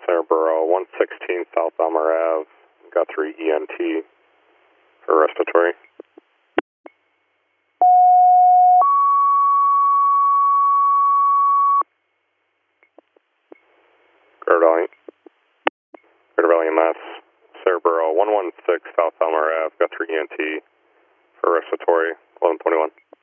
Cerebro, 116 South Elmer Ave, Guthrie ENT for respiratory. Greater Valley. Greater Valley MS, Cerebro, 116 South Elmer Ave, Guthrie ENT for respiratory, 1121.